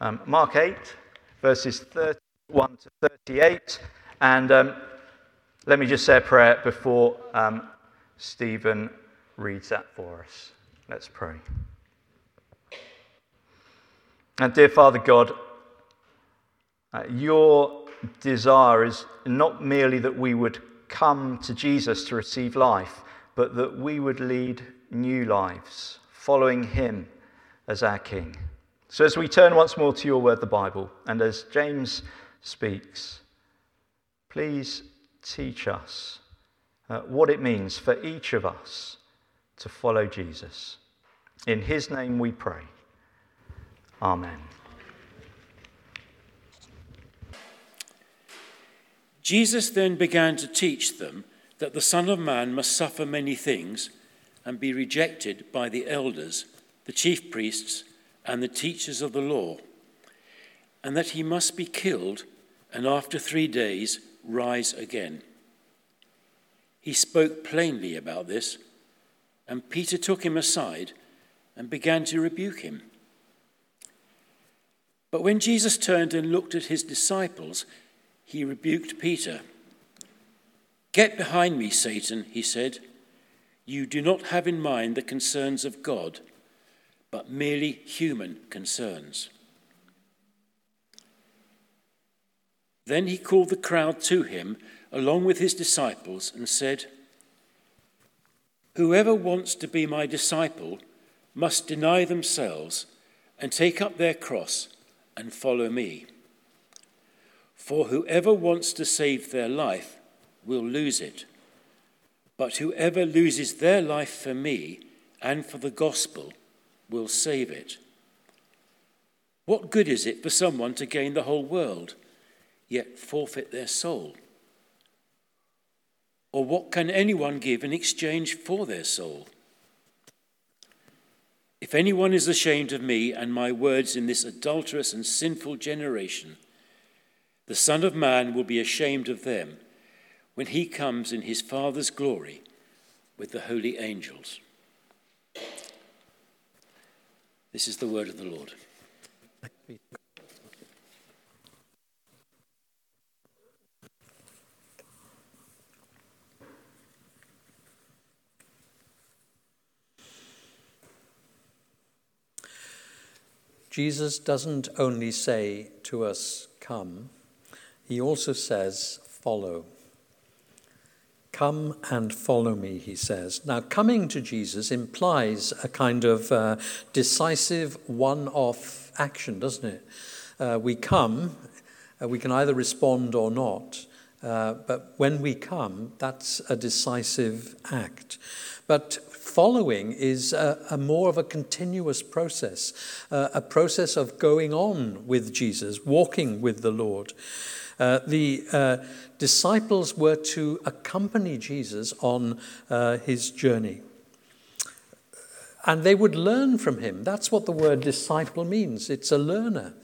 Mark 8, verses 31 to 38. And let me just say a prayer before Stephen reads that for us. Let's pray. And dear Father God, your desire is not merely that we would come to Jesus to receive life, but that we would lead new lives, following him as our King. So as we turn once more to your word, the Bible, and as James speaks, please teach us what it means for each of us to follow Jesus. In his name we pray. Amen. Jesus then began to teach them that the Son of Man must suffer many things and be rejected by the elders, the chief priests, and the teachers of the law, and that he must be killed and after 3 days rise again. He spoke plainly about this, and Peter took him aside and began to rebuke him. But when Jesus turned and looked at his disciples, he rebuked Peter. "Get behind me, Satan," he said. "You do not have in mind the concerns of God, but merely human concerns." Then he called the crowd to him along with his disciples and said, "Whoever wants to be my disciple must deny themselves and take up their cross and follow me. For whoever wants to save their life will lose it, but whoever loses their life for me and for the gospel will save it. What good is it for someone to gain the whole world, yet forfeit their soul? Or what can anyone give in exchange for their soul? If anyone is ashamed of me and my words in this adulterous and sinful generation, the Son of Man will be ashamed of them when he comes in his Father's glory with the holy angels." This is the word of the Lord. Jesus doesn't only say to us, "Come," he also says, "Follow." "Come and follow me," he says. Now, coming to Jesus implies a kind of decisive one-off action, doesn't it? We come, we can either respond or not, but when we come, that's a decisive act. But following is a more of a continuous process, a process of going on with Jesus, walking with the Lord. The disciples were to accompany Jesus on his journey. And they would learn from him. That's what the word disciple means. It's a learner.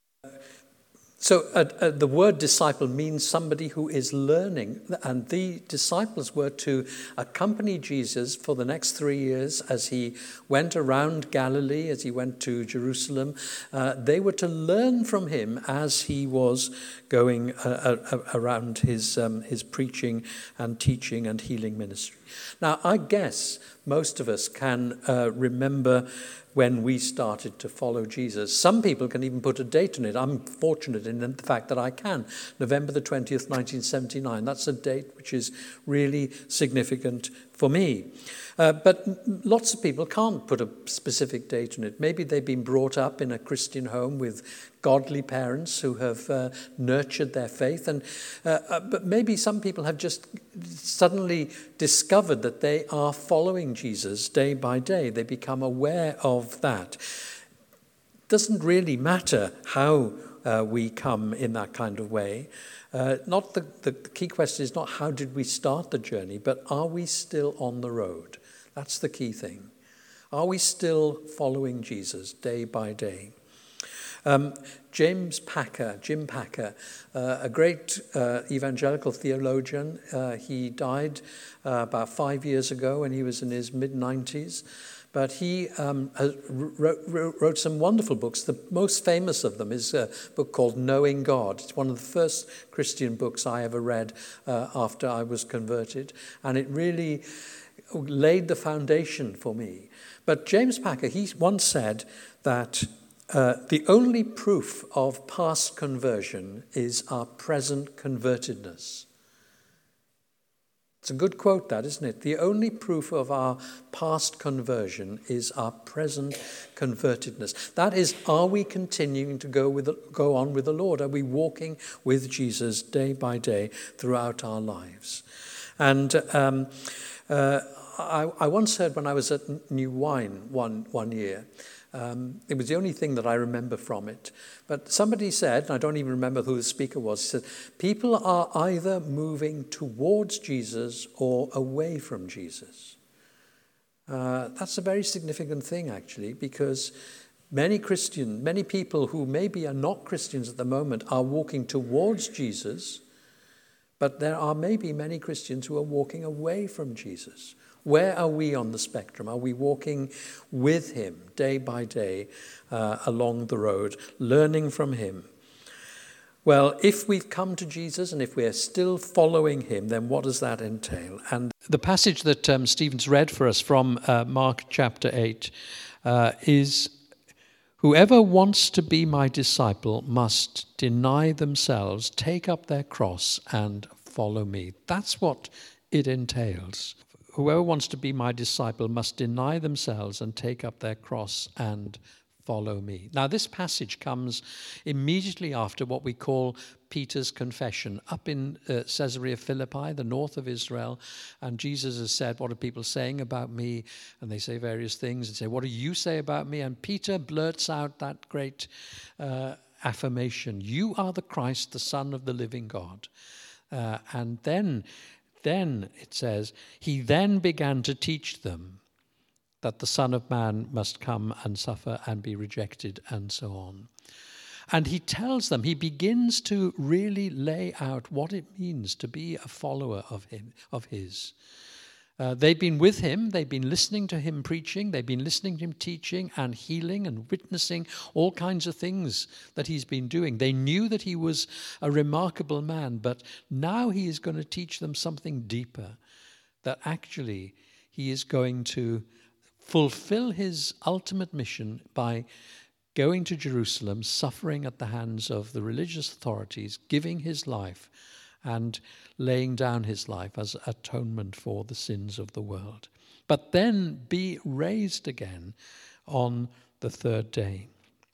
So the word disciple means somebody who is learning, and the disciples were to accompany Jesus for the next 3 years as he went around Galilee, as he went to Jerusalem. They were to learn from him as he was going around his preaching and teaching and healing ministry. Now, I guess most of us can remember when we started to follow Jesus. Some people can even put a date on it. I'm fortunate in the fact that I can. November the 20th, 1979. That's a date which is really significant for me. But lots of people can't put a specific date on it. Maybe they've been brought up in a Christian home with godly parents who have nurtured their faith. But maybe some people have just suddenly discovered that they are following Jesus day by day. They become aware of that. Doesn't really matter how we come in that kind of way. Not the key question is not how did we start the journey, but are we still on the road? That's the key thing. Are we still following Jesus day by day? Jim Packer, a great evangelical theologian. He died about 5 years ago when he was in his mid-90s. but he wrote some wonderful books. The most famous of them is a book called Knowing God. It's one of the first Christian books I ever read after I was converted, and it really laid the foundation for me. But James Packer, he once said that the only proof of past conversion is our present convertedness. It's a good quote, that, isn't it? The only proof of our past conversion is our present convertedness. That is, are we continuing to go on with the Lord? Are we walking with Jesus day by day throughout our lives? And I once heard when I was at New Wine one year, it was the only thing that I remember from it. But somebody said, and I don't even remember who the speaker was, he said, people are either moving towards Jesus or away from Jesus. That's a very significant thing, actually, because many people who maybe are not Christians at the moment are walking towards Jesus, but there are maybe many Christians who are walking away from Jesus. Where are we on the spectrum? Are we walking with him day by day along the road, learning from him? Well, if we've come to Jesus and if we're still following him, then what does that entail? And the passage that Stephen's read for us from Mark chapter 8 is, whoever wants to be my disciple must deny themselves, take up their cross and follow me. That's what it entails. Whoever wants to be my disciple must deny themselves and take up their cross and follow me. Now, this passage comes immediately after what we call Peter's confession. Up in Caesarea Philippi, the north of Israel, and Jesus has said, what are people saying about me? And they say various things and say, what do you say about me? And Peter blurts out that great affirmation, you are the Christ, the Son of the living God. And then it says, he then began to teach them that the Son of Man must come and suffer and be rejected and so on. And he tells them, he begins to really lay out what it means to be a follower of his. They've been with him, they've been listening to him preaching, they've been listening to him teaching and healing and witnessing all kinds of things that he's been doing. They knew that he was a remarkable man, but now he is going to teach them something deeper, that actually he is going to fulfill his ultimate mission by going to Jerusalem, suffering at the hands of the religious authorities, giving his life and laying down his life as atonement for the sins of the world, but then be raised again on the third day.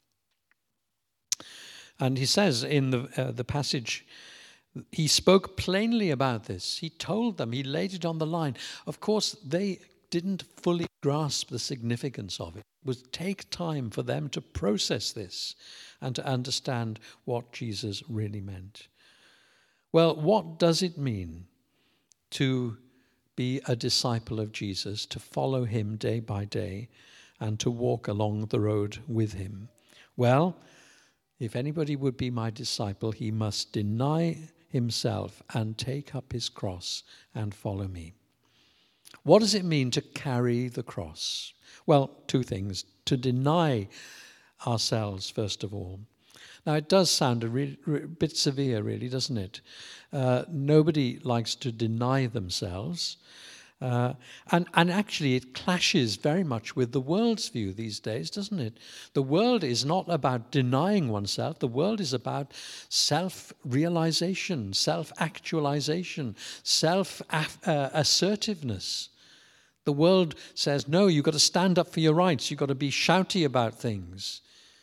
And he says in the passage, he spoke plainly about this. He told them, he laid it on the line. Of course, they didn't fully grasp the significance of it. It would take time for them to process this and to understand what Jesus really meant. Well, what does it mean to be a disciple of Jesus, to follow him day by day and to walk along the road with him? Well, if anybody would be my disciple, he must deny himself and take up his cross and follow me. What does it mean to carry the cross? Well, two things. To deny ourselves, first of all. Now, it does sound a bit severe, really, doesn't it? Nobody likes to deny themselves. And actually, it clashes very much with the world's view these days, doesn't it? The world is not about denying oneself. The world is about self-realization, self-actualization, self-assertiveness. The world says, no, you've got to stand up for your rights. You've got to be shouty about things.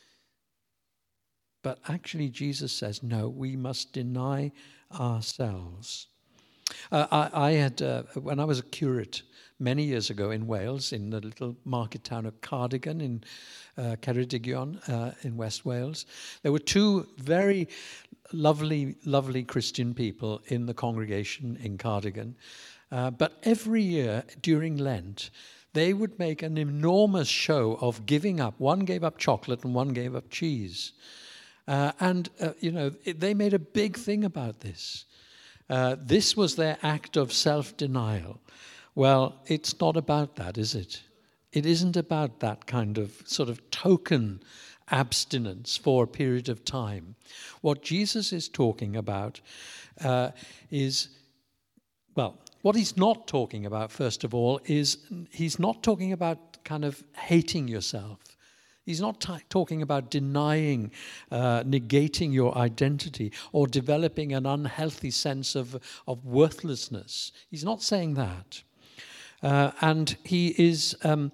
But actually, Jesus says, no, we must deny ourselves. I had, when I was a curate many years ago in Wales, in the little market town of Cardigan in Ceredigion in West Wales, there were two very lovely Christian people in the congregation in Cardigan. But every year during Lent, they would make an enormous show of giving up. One gave up chocolate and one gave up cheese. They made a big thing about this. This was their act of self-denial. Well, it's not about that, is it? It isn't about that kind of sort of token abstinence for a period of time. What Jesus is talking about what he's not talking about, first of all, is he's not talking about kind of hating yourself. He's not talking about denying, negating your identity or developing an unhealthy sense of worthlessness. He's not saying that. And he is...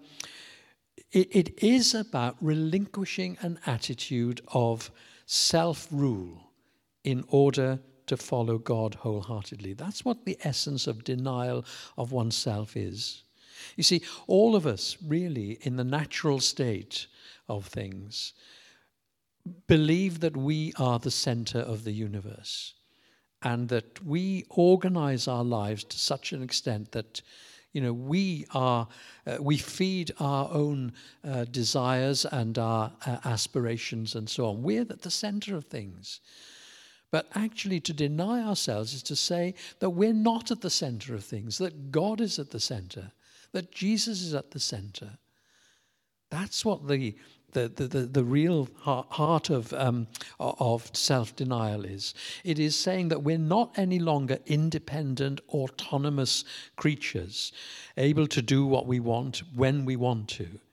It is about relinquishing an attitude of self-rule in order to follow God wholeheartedly. That's what the essence of denial of oneself is. You see, all of us, really, in the natural state of things, believe that we are the center of the universe and that we organize our lives to such an extent that we feed our own desires and our aspirations and so on. We're at the center of things. But actually to deny ourselves is to say that we're not at the center of things, that God is at the center, that Jesus is at the center. That's what the real heart of self-denial is. It is saying that we're not any longer independent, autonomous creatures, able to do what we want when we want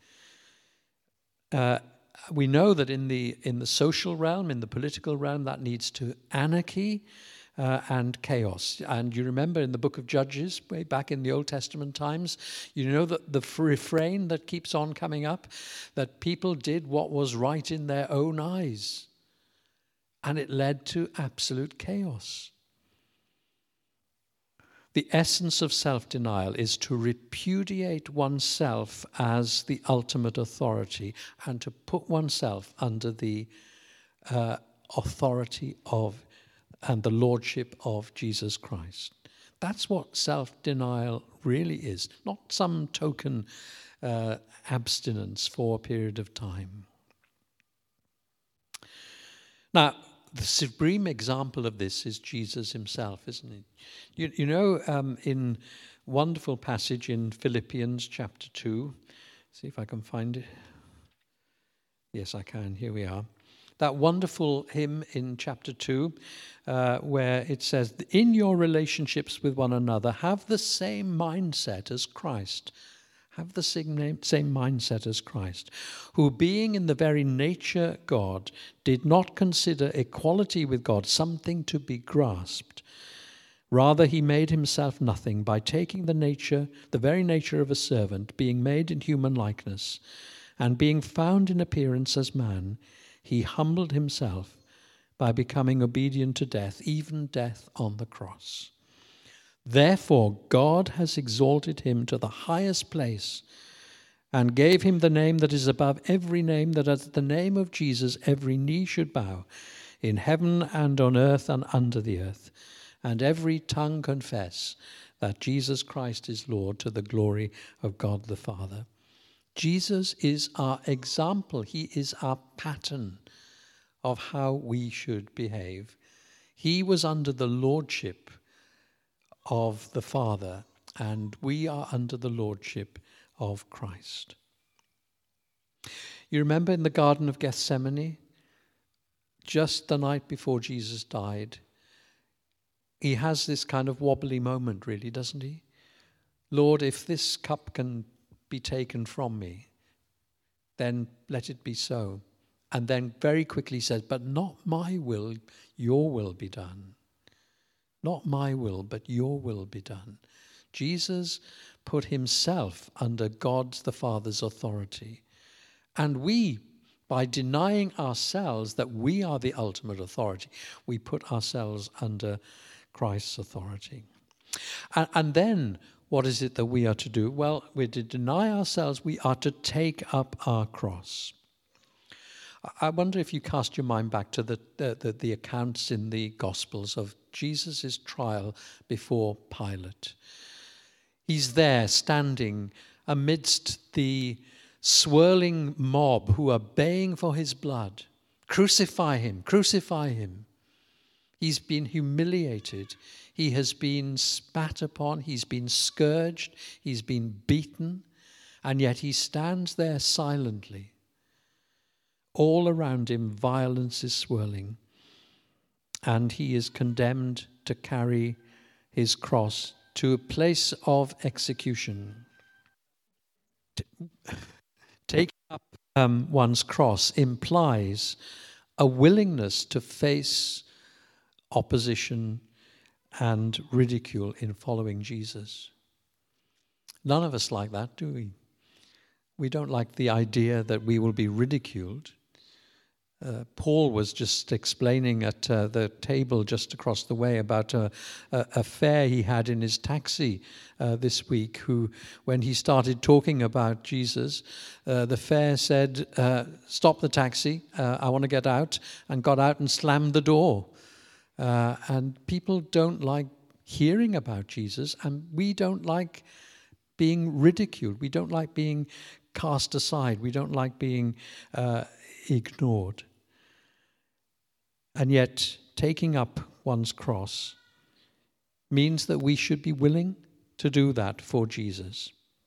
to. We know that in the social realm, in the political realm, that leads to anarchy and chaos. And you remember in the book of Judges, way back in the Old Testament times, you know that the refrain that keeps on coming up, that people did what was right in their own eyes. And it led to absolute chaos. The essence of self-denial is to repudiate oneself as the ultimate authority and to put oneself under the authority of and the lordship of Jesus Christ. That's what self-denial really is, not some token abstinence for a period of time. Now, the supreme example of this is Jesus himself, isn't it? In wonderful passage in Philippians chapter 2, see if I can find it. Yes, I can. Here we are. That wonderful hymn in chapter 2 where it says, in your relationships with one another, have the same mindset as Christ. Have the same mindset as Christ, who being in the very nature God, did not consider equality with God something to be grasped. Rather, he made himself nothing by taking the very nature of a servant, being made in human likeness, and being found in appearance as man, he humbled himself by becoming obedient to death, even death on the cross. Therefore, God has exalted him to the highest place and gave him the name that is above every name, that at the name of Jesus every knee should bow, in heaven and on earth and under the earth, and every tongue confess that Jesus Christ is Lord, to the glory of God the Father. Jesus is our example. He is our pattern of how we should behave. He was under the lordship of the Father, and we are under the lordship of Christ. You remember in the Garden of Gethsemane, just the night before Jesus died, he has this kind of wobbly moment, really, doesn't he? Lord, if this cup can be taken from me, then let it be so. And then very quickly says, but not my will, your will be done. Not my will, but your will be done. Jesus put himself under God the Father's authority. And we, by denying ourselves that we are the ultimate authority, we put ourselves under Christ's authority. And then, what is it that we are to do? Well, we're to deny ourselves. We are to take up our cross. I wonder if you cast your mind back to the accounts in the Gospels of Jesus' trial before Pilate. He's there standing amidst the swirling mob who are baying for his blood. Crucify him, crucify him. He's been humiliated. He has been spat upon. He's been scourged. He's been beaten. and yet he stands there silently. All around him, violence is swirling, and he is condemned to carry his cross to a place of execution. Taking up one's cross implies a willingness to face opposition and ridicule in following Jesus. None of us like that, do we? We don't like the idea that we will be ridiculed. Paul was just explaining at the table just across the way about a fare he had in his taxi this week, who, when he started talking about Jesus, the fare said, "Stop the taxi, I want to get out," and got out and slammed the door. And people don't like hearing about Jesus, and we don't like being ridiculed. We don't like being cast aside. We don't like being ignored. And yet, taking up one's cross means that we should be willing to do that for Jesus,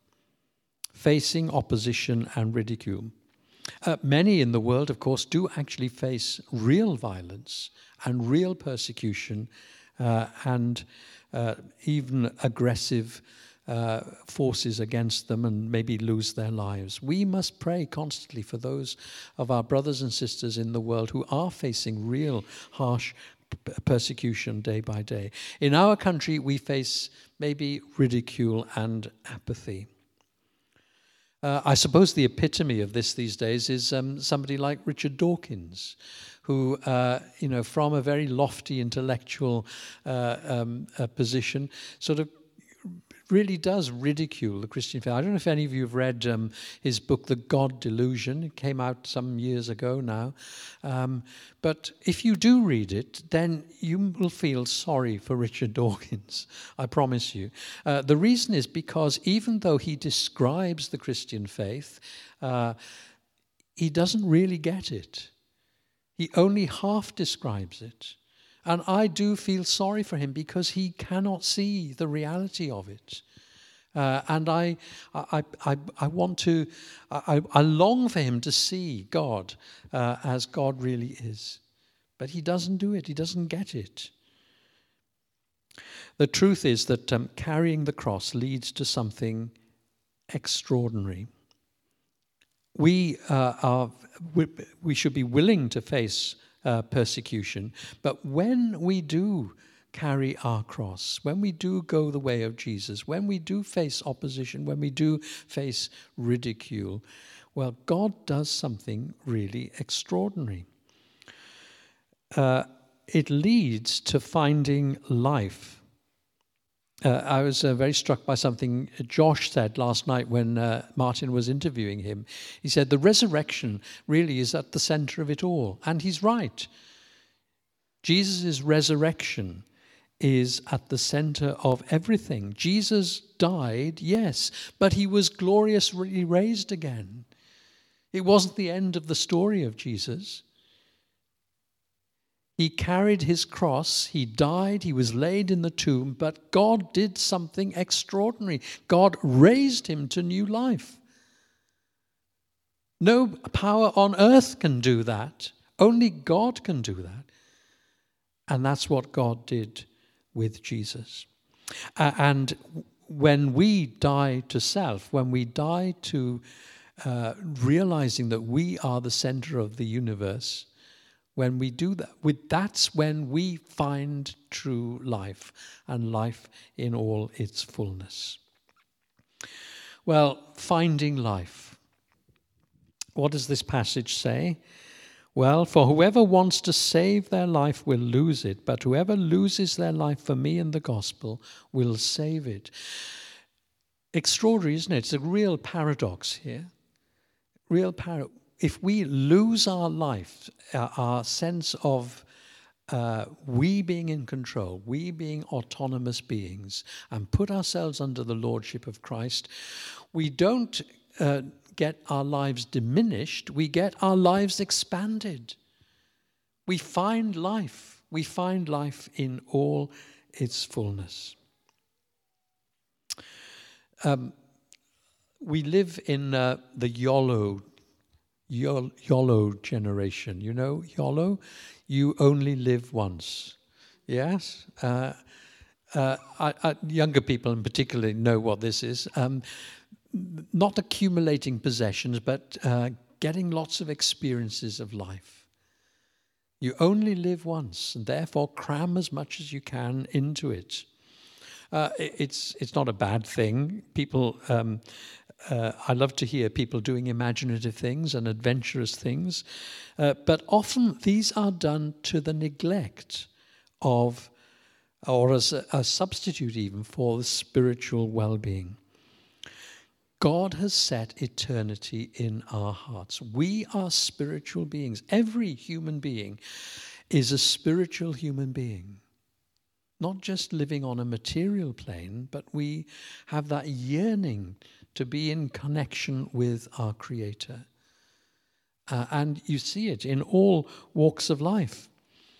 facing opposition and ridicule. Many in the world, of course, do actually face real violence and real persecution and even aggressive forces against them, and maybe lose their lives. We must pray constantly for those of our brothers and sisters in the world who are facing real harsh persecution day by day. In our country, we face maybe ridicule and apathy. I suppose the epitome of this these days is somebody like Richard Dawkins, who, from a very lofty intellectual position, sort of really does ridicule the Christian faith. I don't know if any of you have read his book, The God Delusion. It came out some years ago now. But if you do read it, then you will feel sorry for Richard Dawkins, I promise you. The reason is because even though he describes the Christian faith, he doesn't really get it. He only half describes it. And I do feel sorry for him because he cannot see the reality of it. And I long for him to see God as God really is. But he doesn't do it. He doesn't get it. The truth is that carrying the cross leads to something extraordinary. We should be willing to face persecution. But when we do carry our cross, when we do go the way of Jesus, when we do face opposition, when we do face ridicule, well, God does something really extraordinary. It leads to finding life. I was very struck by something Josh said last night when Martin was interviewing him. He said the resurrection really is at the center of it all. And he's right. Jesus' resurrection is at the center of everything. Jesus died, yes, but he was gloriously raised again. It wasn't the end of the story of Jesus. He carried his cross, he died, he was laid in the tomb, but God did something extraordinary. God raised him to new life. No power on earth can do that. Only God can do that. And that's what God did with Jesus. And when we die to self, when we die to realizing that we are the center of the universe, when we do that, that's when we find true life and life in all its fullness. Well, finding life. What does this passage say? Well, for whoever wants to save their life will lose it, but whoever loses their life for me and the gospel will save it. Extraordinary, isn't it? It's a real paradox here. Real paradox. If we lose our life, our sense of we being in control, we being autonomous beings, and put ourselves under the lordship of Christ, we don't get our lives diminished, we get our lives expanded. We find life. We find life in all its fullness. we live in the YOLO generation. You know, YOLO, you only live once. Yes? Younger people in particular know what this is. Not accumulating possessions, but getting lots of experiences of life. You only live once, and therefore cram as much as you can into it. It's not a bad thing. People, I love to hear people doing imaginative things and adventurous things, but often these are done to the neglect of, or as a substitute even for, the spiritual well-being. God has set eternity in our hearts. We are spiritual beings. Every human being is a spiritual human being. Not just living on a material plane, but we have that yearning to be in connection with our Creator. And you see it in all walks of life.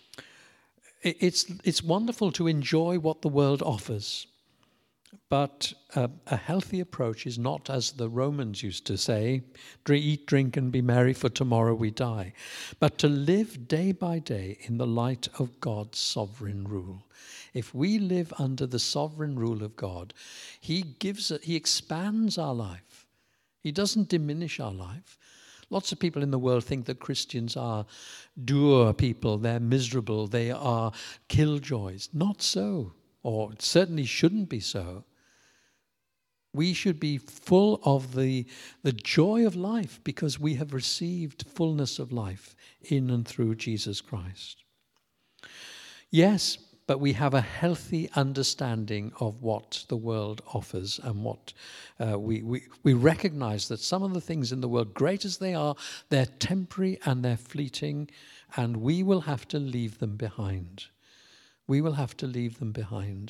It's wonderful to enjoy what the world offers. But a healthy approach is not, as the Romans used to say, eat, drink, and be merry, for tomorrow we die, but to live day by day in the light of God's sovereign rule. If we live under the sovereign rule of God, He expands our life. He doesn't diminish our life. Lots of people in the world think that Christians are dour people, they're miserable, they are killjoys. Not so. Or it certainly shouldn't be so. We should be full of the joy of life because we have received fullness of life in and through Jesus Christ. Yes, but we have a healthy understanding of what the world offers and what we recognize that some of the things in the world, great as they are, they're temporary and they're fleeting, and we will have to leave them behind. We will have to leave them behind.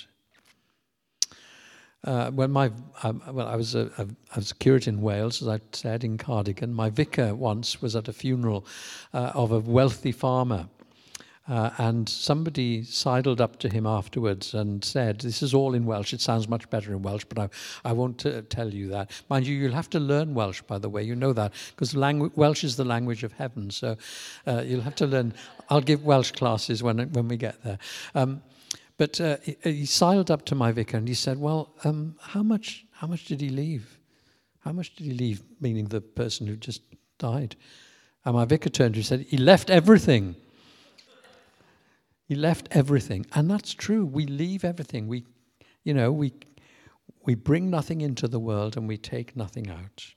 When I was a curate in Wales, as I said, in Cardigan. My vicar once was at a funeral of a wealthy farmer, and somebody sidled up to him afterwards and said, "This is all in Welsh. It sounds much better in Welsh, but I won't tell you that. Mind you, you'll have to learn Welsh, by the way. You know that, because Welsh is the language of heaven. So you'll have to learn. I'll give Welsh classes when we get there." But he sidled up to my vicar and he said, "Well, how much did he leave? How much did he leave?" Meaning the person who just died. And my vicar turned to him and said, "He left everything." He left everything. And that's true. We leave everything. We bring nothing into the world and we take nothing out.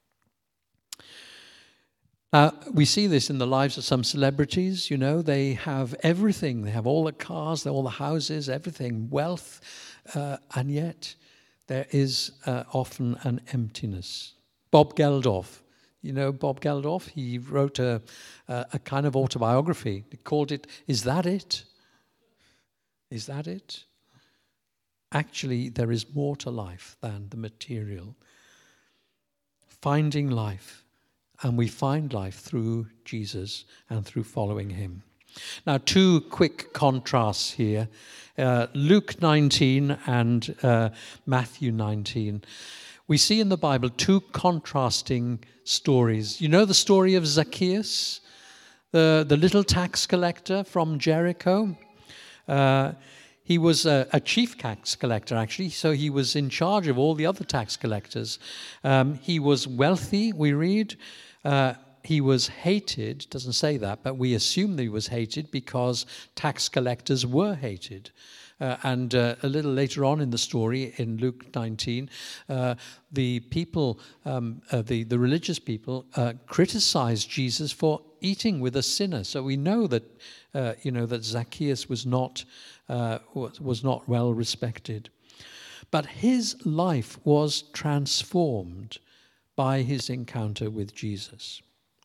We see this in the lives of some celebrities. They have everything. They have all the cars, all the houses, everything, wealth, and yet there is often an emptiness. Bob Geldof. You know Bob Geldof? He wrote a kind of autobiography. He called it, "Is That It? Is That It?" Actually, there is more to life than the material. Finding life. And we find life through Jesus and through following Him. Now, two quick contrasts here. Luke 19 and Matthew 19. We see in the Bible two contrasting stories. You know the story of Zacchaeus, the little tax collector from Jericho? He was a chief tax collector, actually, so he was in charge of all the other tax collectors. He was wealthy, we read. He was hated, doesn't say that, but we assume that he was hated because tax collectors were hated. And a little later on in the story, in Luke 19, the people, the religious people, criticized Jesus for eating with a sinner. So we know that, that Zacchaeus was not well respected. But his life was transformed by his encounter with Jesus.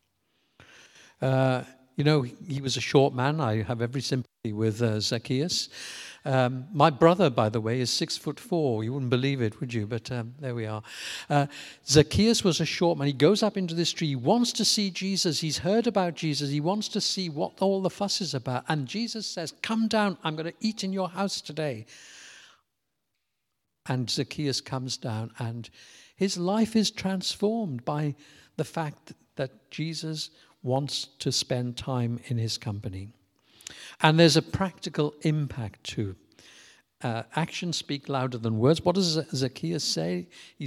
He was a short man. I have every sympathy with Zacchaeus. My brother, by the way, is 6'4". You wouldn't believe it, would you? But there we are. Zacchaeus was a short man. He goes up into this tree. He wants to see Jesus. He's heard about Jesus. He wants to see what all the fuss is about. And Jesus says, "Come down. I'm going to eat in your house today." And Zacchaeus comes down, and his life is transformed by the fact that Jesus wants to spend time in his company. And there's a practical impact too. Actions speak louder than words. What does Zacchaeus say? He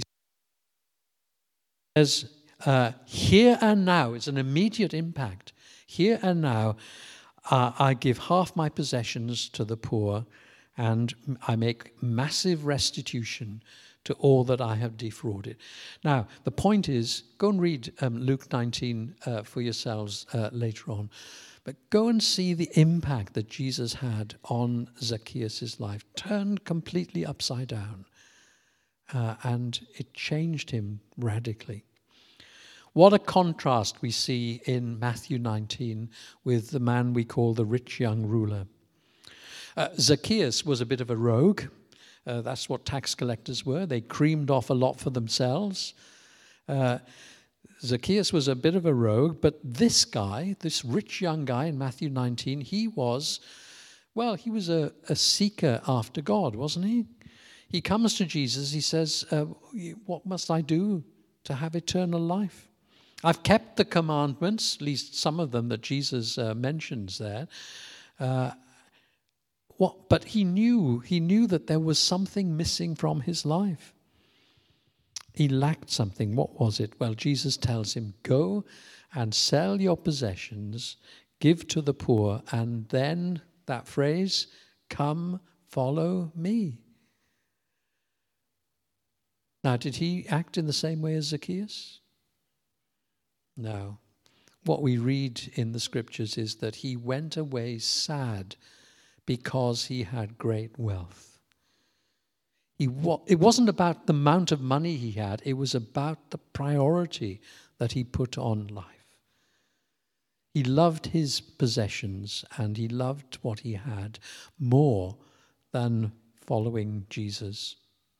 says, here and now, it's an immediate impact. Here and now, I give half my possessions to the poor, and I make massive restitution to all that I have defrauded. Now, the point is, go and read Luke 19 for yourselves later on. But go and see the impact that Jesus had on Zacchaeus' life. Turned completely upside down. And it changed him radically. What a contrast we see in Matthew 19 with the man we call the rich young ruler. Zacchaeus was a bit of a rogue. That's what tax collectors were. They creamed off a lot for themselves. Zacchaeus was a bit of a rogue, but this guy, this rich young guy in Matthew 19, he was a seeker after God, wasn't he? He comes to Jesus, he says, what must I do to have eternal life? I've kept the commandments, at least some of them that Jesus mentions there. But he knew that there was something missing from his life. He lacked something. What was it? Well, Jesus tells him, go and sell your possessions, give to the poor, and then that phrase, come, follow me. Now, did he act in the same way as Zacchaeus? No. What we read in the scriptures is that he went away sad because he had great wealth. It wasn't about the amount of money he had, it was about the priority that he put on life. He loved his possessions and he loved what he had more than following Jesus.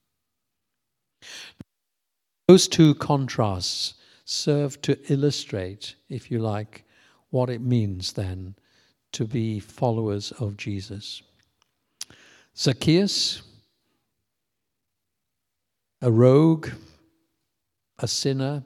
Those two contrasts serve to illustrate, if you like, what it means then to be followers of Jesus. Zacchaeus, a rogue, a sinner,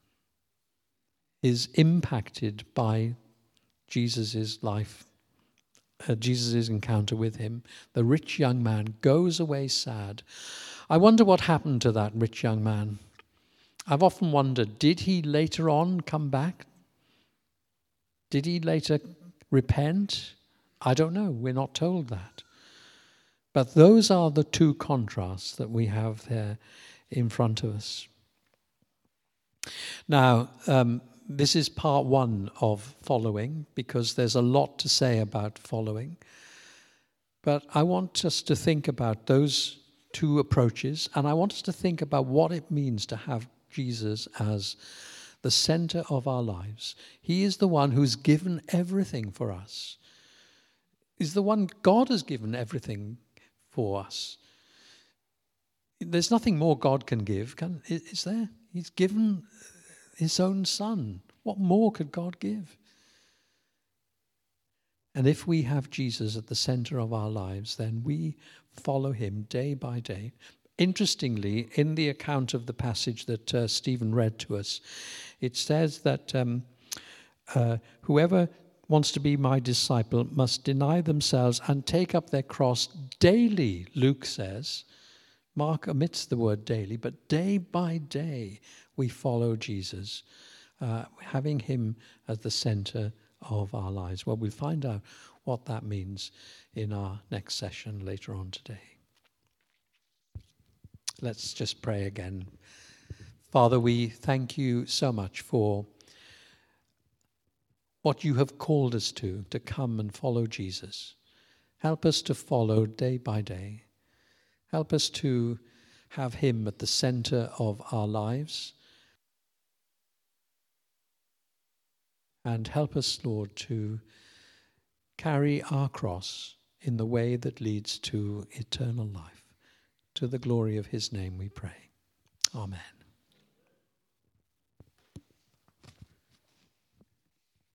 is impacted by Jesus' life, Jesus' encounter with him. The rich young man goes away sad. I wonder what happened to that rich young man. I've often wondered, did he later on come back? Did he later repent? I don't know. We're not told that. But those are the two contrasts that we have there in front of us. Now, this is part one of following, because there's a lot to say about following. But I want us to think about those two approaches, and I want us to think about what it means to have Jesus as the center of our lives. He is the one who's given everything for us. He's the one, God has given everything for us. There's nothing more God can give, is there? He's given his own son. What more could God give? And if we have Jesus at the center of our lives, then we follow him day by day. Interestingly, in the account of the passage that Stephen read to us, it says that whoever wants to be my disciple must deny themselves and take up their cross daily, Luke says. Mark omits the word daily, but day by day we follow Jesus, having him at the center of our lives. Well, we'll find out what that means in our next session later on today. Let's just pray again. Father, we thank you so much for what you have called us to come and follow Jesus. Help us to follow day by day. Help us to have him at the center of our lives. And help us, Lord, to carry our cross in the way that leads to eternal life. To the glory of his name we pray. Amen.